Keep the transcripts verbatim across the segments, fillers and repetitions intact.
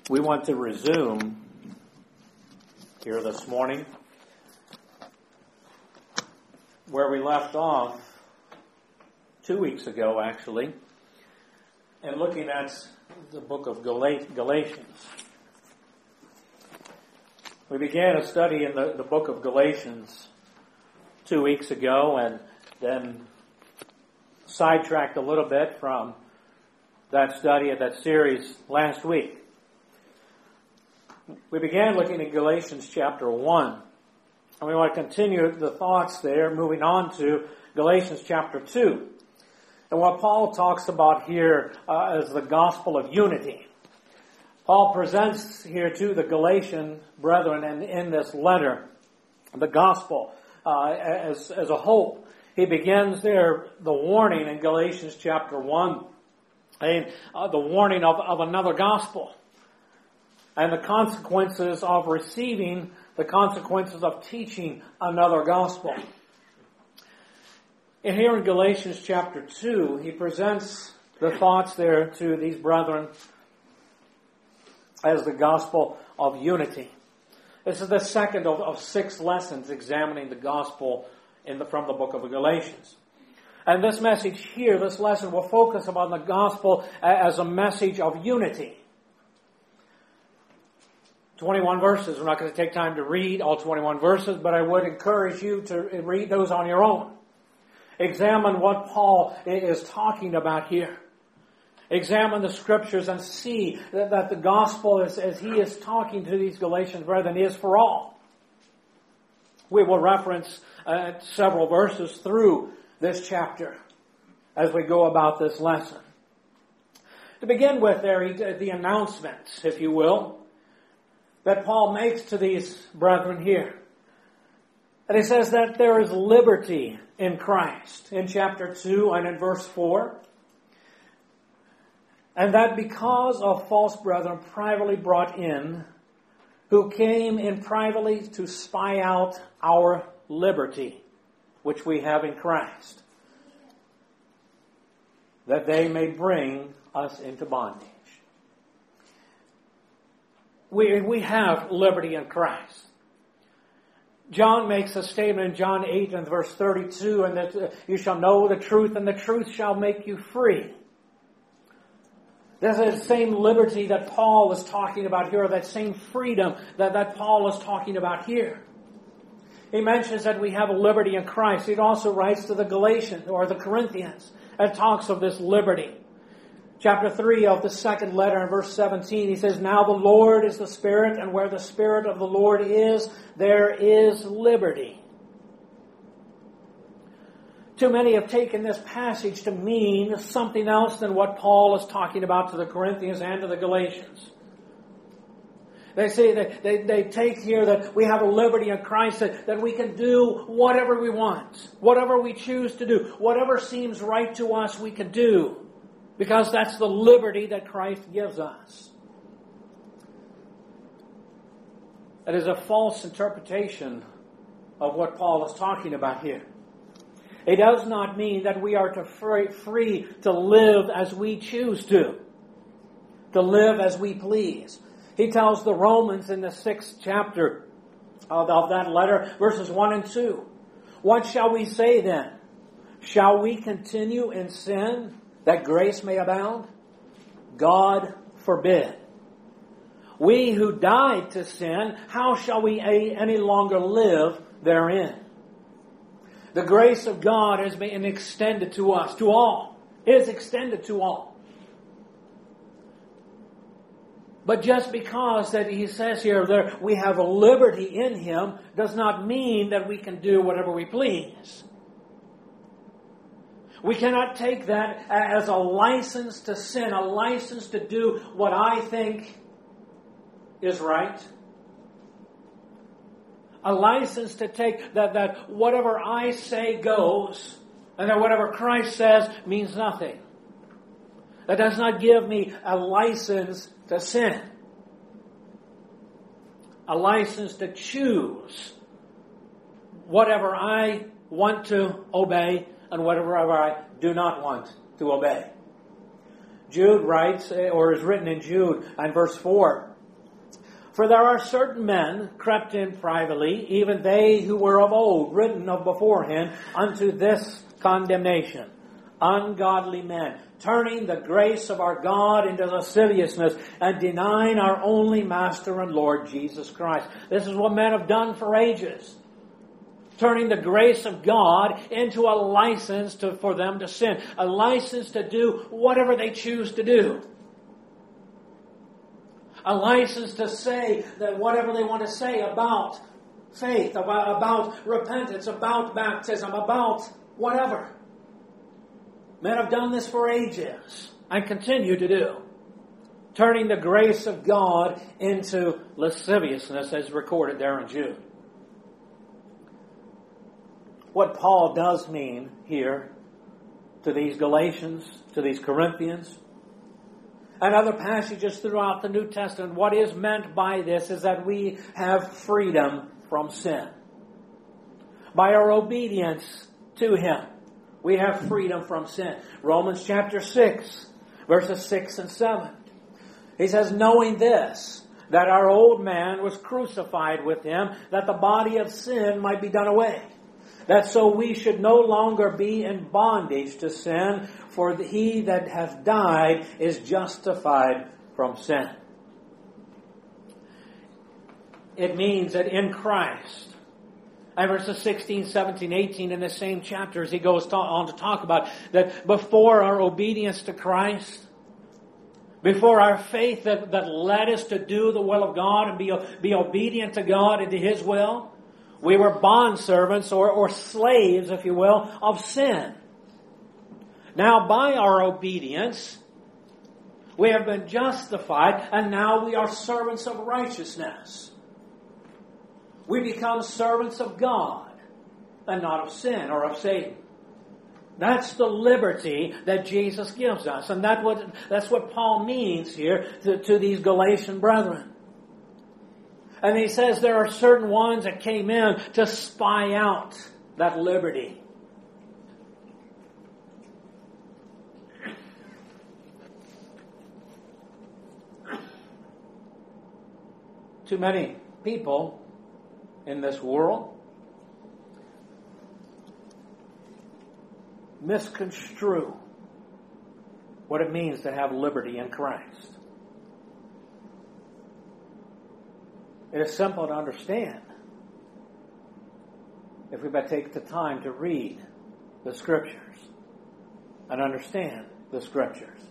We want to resume here this morning where we left off two weeks ago, actually, and looking at the book of Galatians. We began a study in the, the book of Galatians two weeks ago and then sidetracked a little bit from that study of that series last week. We began looking at Galatians chapter one, and we want to continue the thoughts there, moving on to Galatians chapter two. And what Paul talks about here uh, is the gospel of unity. Paul presents here to the Galatian brethren and in this letter the gospel uh, as, as a hope. He begins there the warning in Galatians chapter one, and uh, the warning of, of another gospel. And the consequences of receiving, the consequences of teaching another gospel. And here in Galatians chapter two, he presents the thoughts there to these brethren as the gospel of unity. This is the second of, of six lessons examining the gospel in the, from the book of Galatians. And this message here, this lesson, will focus upon the gospel as a message of unity. twenty-one verses. We're not going to take time to read all twenty-one verses, but I would encourage you to read those on your own. Examine what Paul is talking about here. Examine the scriptures and see that, that the gospel, is, as he is talking to these Galatian brethren, is for all. We will reference uh, several verses through this chapter as we go about this lesson. To begin with, there, the announcements, if you will, that Paul makes to these brethren here. And he says that there is liberty in Christ in chapter two and in verse four. And that because of false brethren privately brought in, who came in privately to spy out our liberty, which we have in Christ, that they may bring us into bondage. We, we have liberty in Christ. John makes a statement in John eight and verse thirty-two, and that uh, you shall know the truth, and the truth shall make you free. There's that same liberty that Paul was talking about here, that same freedom that, that Paul is talking about here. He mentions that we have a liberty in Christ. He also writes to the Galatians, or the Corinthians, and talks of this liberty. Chapter three of the second letter in verse seventeen, he says, now the Lord is the Spirit, and where the Spirit of the Lord is, there is liberty. Too many have taken this passage to mean something else than what Paul is talking about to the Corinthians and to the Galatians. They say that they, they take here that we have a liberty in Christ, that, that we can do whatever we want, whatever we choose to do, whatever seems right to us we can do, because that's the liberty that Christ gives us. It is a false interpretation of what Paul is talking about here. It does not mean that we are to free, free to live as we choose to, to live as we please. He tells the Romans in the sixth chapter of, of that letter, verses one and two, what shall we say then? Shall we continue in sin that grace may abound? God forbid. We who died to sin, how shall we any longer live therein? The grace of God has been extended to us, to all. It is extended to all. But just because that he says here that we have a liberty in him does not mean that we can do whatever we please. We cannot take that as a license to sin, a license to do what I think is right. A license to take that, that whatever I say goes, and that whatever Christ says means nothing. That does not give me a license to sin. A license to choose whatever I want to obey and whatever I do not want to obey. Jude writes, or is written in Jude, and verse four, For there are certain men crept in privately, even they who were of old, written of beforehand, unto this condemnation. Ungodly men, turning the grace of our God into lasciviousness, and denying our only Master and Lord Jesus Christ. This is what men have done for ages. Turning the grace of God into a license to, for them to sin. A license to do whatever they choose to do. A license to say that whatever they want to say about faith, about, about repentance, about baptism, about whatever. Men have done this for ages and continue to do. Turning the grace of God into lasciviousness as recorded there in Jude. What Paul does mean here to these Galatians, to these Corinthians, and other passages throughout the New Testament, what is meant by this is that we have freedom from sin. By our obedience to Him, we have freedom from sin. Romans chapter six, verses six and seven. He says, knowing this, that our old man was crucified with Him, that the body of sin might be done away. That so we should no longer be in bondage to sin, for he that hath died is justified from sin. It means that in Christ, and verses sixteen, seventeen, eighteen in the same chapters, he goes on to talk about that before our obedience to Christ, before our faith that, that led us to do the will of God and be, be obedient to God and to His will, we were bondservants or, or slaves, if you will, of sin. Now by our obedience, we have been justified, and now we are servants of righteousness. We become servants of God and not of sin or of Satan. That's the liberty that Jesus gives us. And that what, that's what Paul means here to, to these Galatian brethren. And he says there are certain ones that came in to spy out that liberty. Too many people in this world misconstrue what it means to have liberty in Christ. It is simple to understand if we but take the time to read the Scriptures and understand the Scriptures.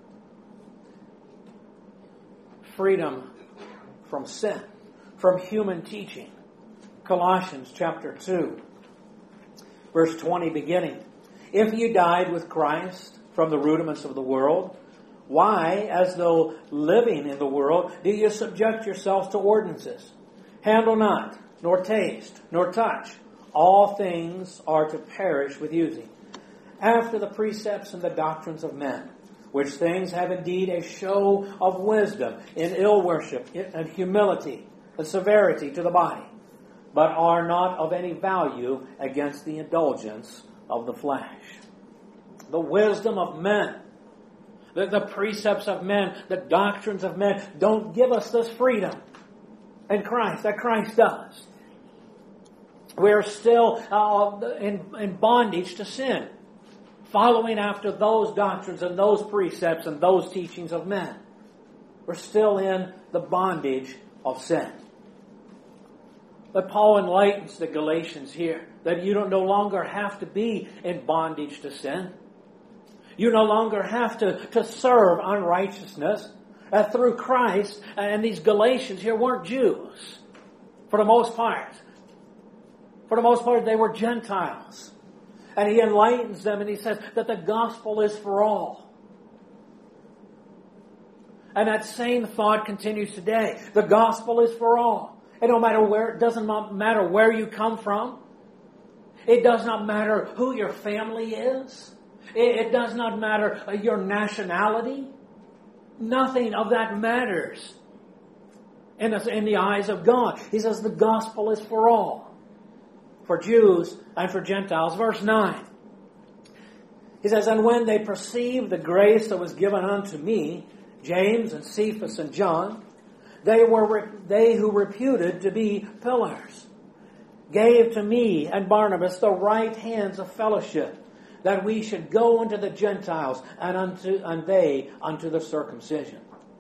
Freedom from sin, from human teaching. Colossians chapter two, verse twenty beginning. If you died with Christ from the rudiments of the world, why, as though living in the world, do you subject yourselves to ordinances? Handle not, nor taste, nor touch. All things are to perish with using, after the precepts and the doctrines of men, which things have indeed a show of wisdom in ill worship and humility and severity to the body, but are not of any value against the indulgence of the flesh. The wisdom of men, the, the precepts of men, the doctrines of men don't give us this freedom in Christ that Christ does. We're still uh, in, in bondage to sin, following after those doctrines and those precepts and those teachings of men. We're still in the bondage of sin. But Paul enlightens the Galatians here that you don't no longer have to be in bondage to sin. You no longer have to, to serve unrighteousness. Uh, through Christ, and these Galatians here weren't Jews for the most part. For the most part, they were Gentiles. And he enlightens them and he says that the gospel is for all. And that same thought continues today. The gospel is for all. It don't matter where, it doesn't matter where you come from. It does not matter who your family is. It, it does not matter your nationality. Nothing of that matters in the, in the eyes of God. He says the gospel is for all. For Jews and for Gentiles. Verse nine. He says, and when they perceived the grace that was given unto me, James and Cephas and John, they were they who reputed to be pillars, gave to me and Barnabas the right hands of fellowship, that we should go unto the Gentiles, and unto and they unto the circumcision.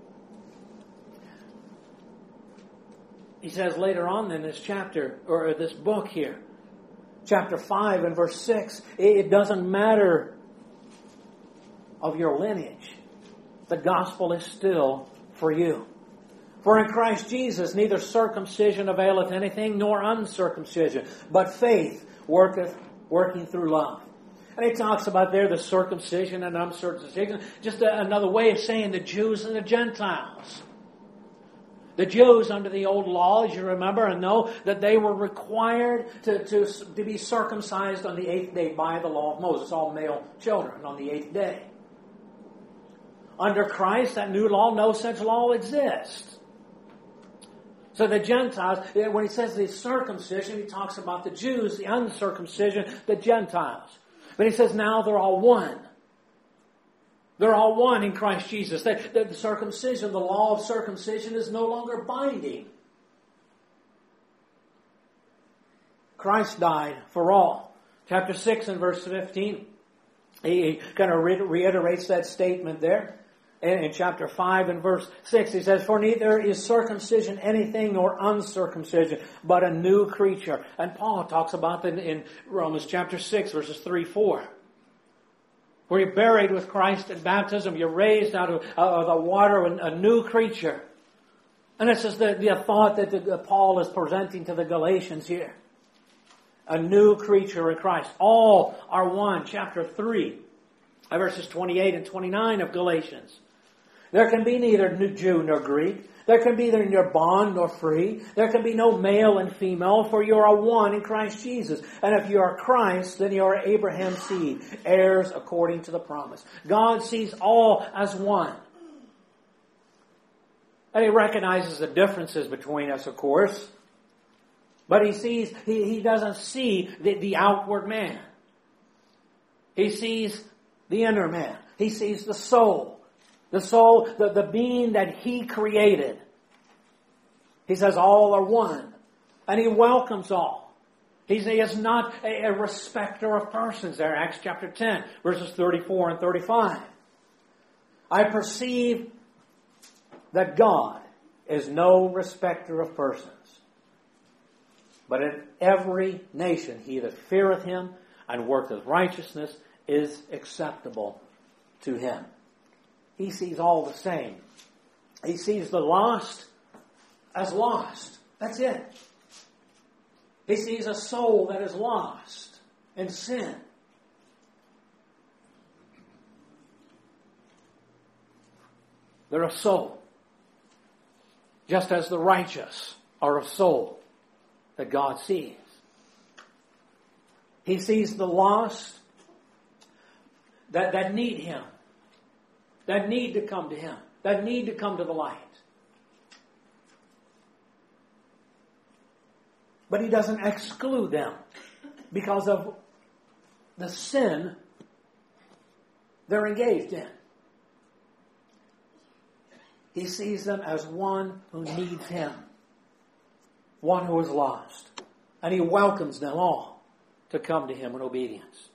He says later on in this chapter, or this book here, chapter five and verse six, it doesn't matter of your lineage. The gospel is still for you. For in Christ Jesus neither circumcision availeth anything, nor uncircumcision, but faith worketh, working through love. And he talks about there the circumcision and uncircumcision, just a, another way of saying the Jews and the Gentiles. The Jews under the old law, as you remember and know, that they were required to, to, to be circumcised on the eighth day by the law of Moses, all male children on the eighth day. Under Christ, that new law, no such law exists. So the Gentiles, when he says the circumcision, he talks about the Jews, the uncircumcision, the Gentiles. But he says now they're all one. They're all one in Christ Jesus. The, the, the circumcision, the law of circumcision is no longer binding. Christ died for all. Chapter six and verse fifteen. He kind of reiterates that statement there. In chapter five and verse six, he says, for neither is circumcision anything nor uncircumcision, but a new creature. And Paul talks about that in Romans chapter six, verses three, four. Where you're buried with Christ in baptism, you're raised out of, out of the water, a new creature. And this is the, the thought that the, Paul is presenting to the Galatians here. A new creature in Christ. All are one. Chapter three, verses twenty-eight and twenty-nine of Galatians. There can be neither Jew nor Greek. There can be neither bond nor free. There can be no male and female, for you are one in Christ Jesus. And if you are Christ, then you are Abraham's seed, heirs according to the promise. God sees all as one. And He recognizes the differences between us, of course. But He sees, He, he doesn't see the, the outward man. He sees the inner man. He sees the soul. The soul, the, the being that He created. He says all are one. And He welcomes all. He's, he is not a, a respecter of persons there. Acts chapter ten, verses thirty-four and thirty-five. I perceive that God is no respecter of persons. But in every nation he that feareth Him and worketh righteousness is acceptable to Him. He sees all the same. He sees the lost as lost. That's it. He sees a soul that is lost in sin. They're a soul. Just as the righteous are a soul that God sees. He sees the lost that, that need Him. That need to come to Him. That need to come to the light. But He doesn't exclude them because of the sin they're engaged in. He sees them as one who needs Him. One who is lost. And He welcomes them all to come to Him in obedience.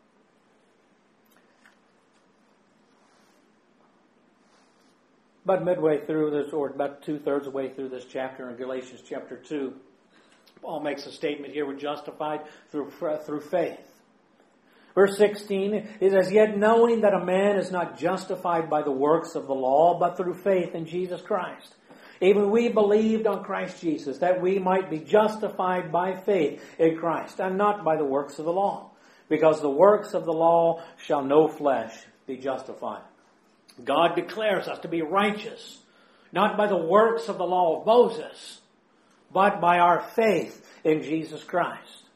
About midway through this, or about two-thirds of the way through this chapter in Galatians chapter two, Paul makes a statement here, we're justified through, through faith. Verse sixteen, it says, yet knowing that a man is not justified by the works of the law, but through faith in Jesus Christ. Even we believed on Christ Jesus, that we might be justified by faith in Christ, and not by the works of the law. Because the works of the law shall no flesh be justified. God declares us to be righteous, not by the works of the law of Moses, but by our faith in Jesus Christ.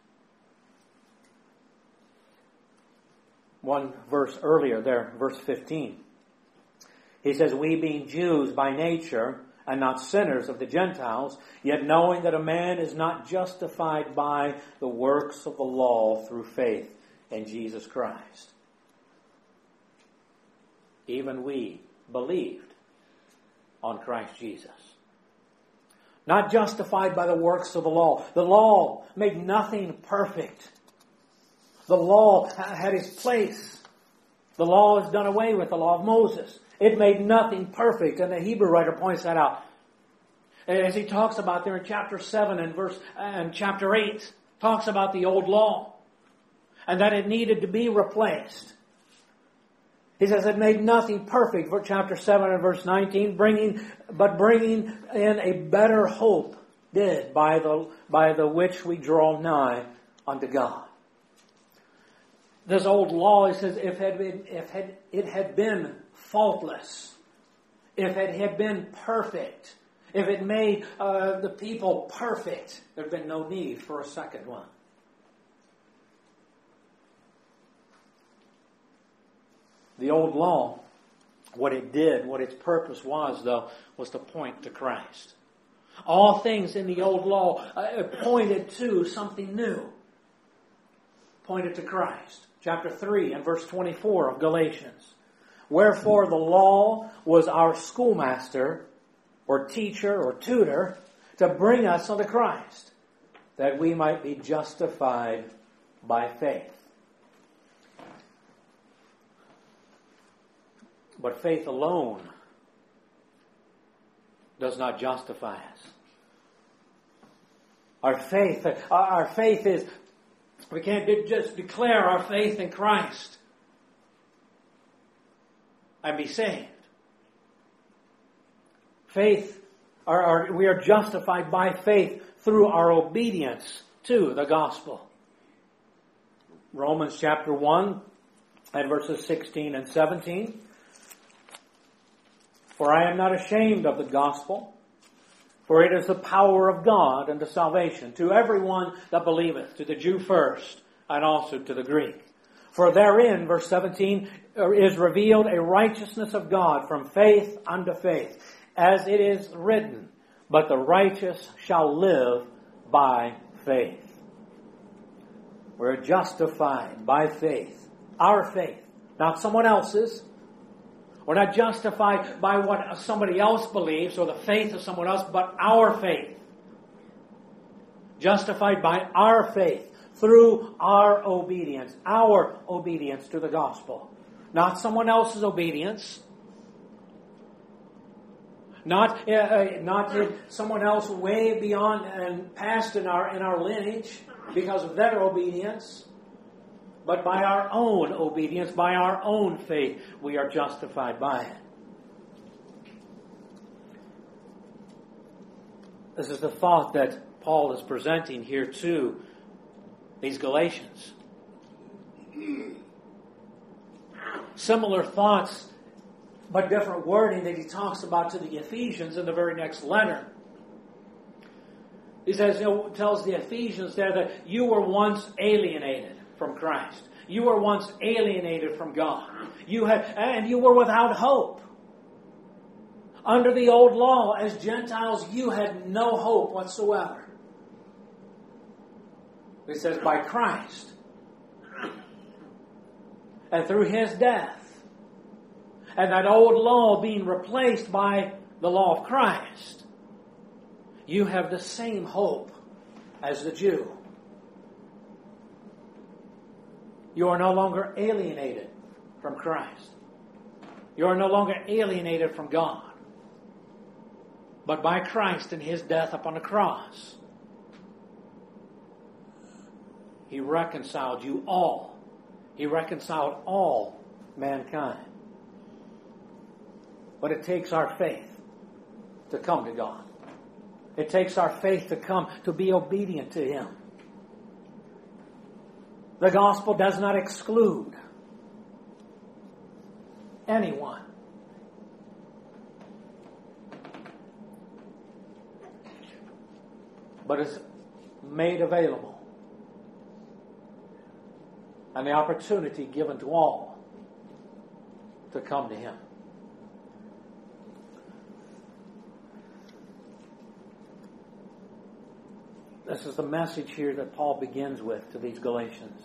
One verse earlier there, verse fifteen. He says, we being Jews by nature, and not sinners of the Gentiles, yet knowing that a man is not justified by the works of the law through faith in Jesus Christ. Even we believed on Christ Jesus. Not justified by the works of the law. The law made nothing perfect. The law had its place. The law is done away with, the law of Moses. It made nothing perfect, and the Hebrew writer points that out. As he talks about there in chapter seven and verse and chapter eight, talks about the old law and that it needed to be replaced. He says it made nothing perfect, for chapter seven and verse nineteen, bringing but bringing in a better hope did by the by the which we draw nigh unto God. This old law, he says, if, had been, if had, it had been faultless, if it had been perfect, if it made uh, the people perfect, there had been no need for a second one. The old law, what it did, what its purpose was, though, was to point to Christ. All things in the old law uh, pointed to something new. Pointed to Christ. Chapter three and verse twenty-four of Galatians. Wherefore the law was our schoolmaster, or teacher, or tutor, to bring us unto Christ, that we might be justified by faith. But faith alone does not justify us. Our faith, our faith is, we can't just declare our faith in Christ and be saved. Faith, our, our, we are justified by faith through our obedience to the gospel. Romans chapter one and verses sixteen and seventeen. For I am not ashamed of the gospel, for it is the power of God unto salvation to everyone that believeth, to the Jew first, and also to the Greek. For therein, verse seventeen, is revealed a righteousness of God from faith unto faith, as it is written, but the righteous shall live by faith. We're justified by faith. Our faith, not someone else's. We're not justified by what somebody else believes or the faith of someone else, but our faith. Justified by our faith through our obedience, our obedience to the gospel. Not someone else's obedience. Not uh, not someone else way beyond and past in our in our lineage because of their obedience. But by our own obedience, by our own faith, we are justified by it. This is the thought that Paul is presenting here to these Galatians. Similar thoughts, but different wording that he talks about to the Ephesians in the very next letter. He says, you know, tells the Ephesians there that you were once alienated from Christ. You were once alienated from God. You had, and you were without hope. Under the old law, as Gentiles, you had no hope whatsoever. It says, by Christ. And through His death. And that old law being replaced by the law of Christ. You have the same hope as the Jew. You are no longer alienated from Christ. You are no longer alienated from God. But by Christ and His death upon the cross, He reconciled you all. He reconciled all mankind. But it takes our faith to come to God. It takes our faith to come to be obedient to Him. The gospel does not exclude anyone. But it's made available. And the opportunity given to all to come to Him. This is the message here that Paul begins with to these Galatians.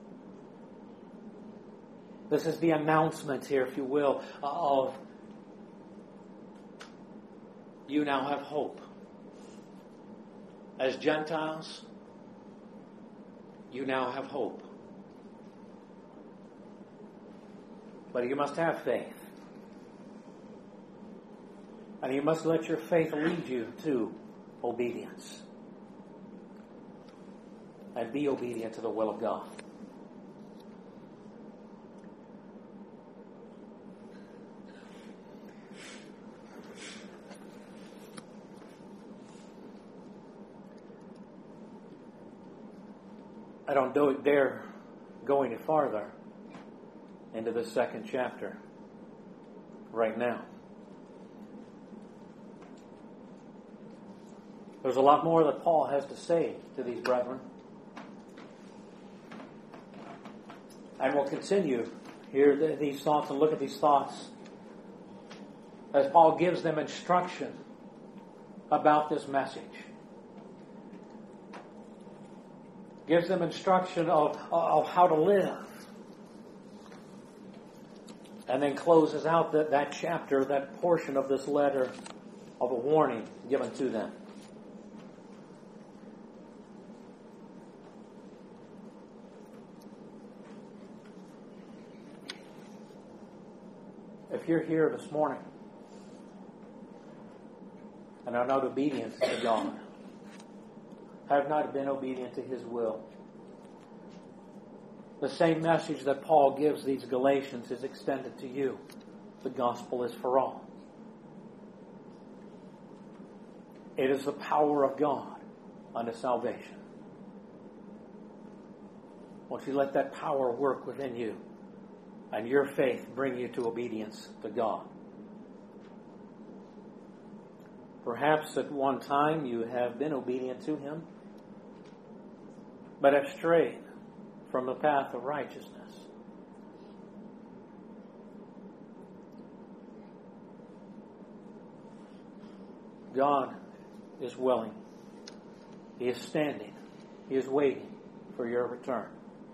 This is the announcement here, if you will, of you now have hope. as Gentiles, you now have hope. But you must have faith. And you must let your faith lead you to obedience. And be obedient to the will of God. I don't do- dare go any farther into the second chapter right now. There's a lot more that Paul has to say to these brethren. And we'll continue here these thoughts and look at these thoughts as Paul gives them instruction about this message. Gives them instruction of, of how to live. And then closes out that, that chapter, that portion of this letter of a warning given to them. If you're here this morning and are not obedient to God, have not been obedient to His will, the same message that Paul gives these Galatians is extended to you. The gospel is for all. It is the power of God unto salvation. Won't you let that power work within you and your faith bring you to obedience to God? Perhaps at one time you have been obedient to Him, but have strayed from the path of righteousness. God is willing. He is standing. He is waiting for your return.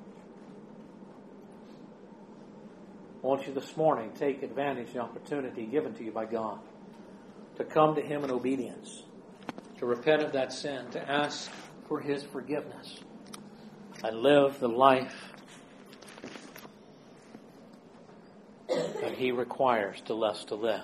Won't you this morning take advantage of the opportunity given to you by God to come to Him in obedience, to repent of that sin, to ask for His forgiveness, and live the life that He requires to us to live.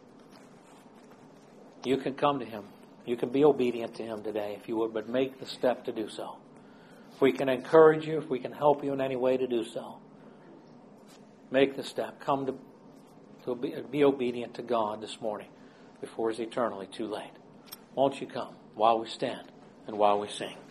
You can come to Him. You can be obedient to Him today if you would, but make the step to do so. If we can encourage you, if we can help you in any way to do so, make the step. Come to, to be, be obedient to God this morning before it's eternally too late. Won't you come while we stand and while we sing?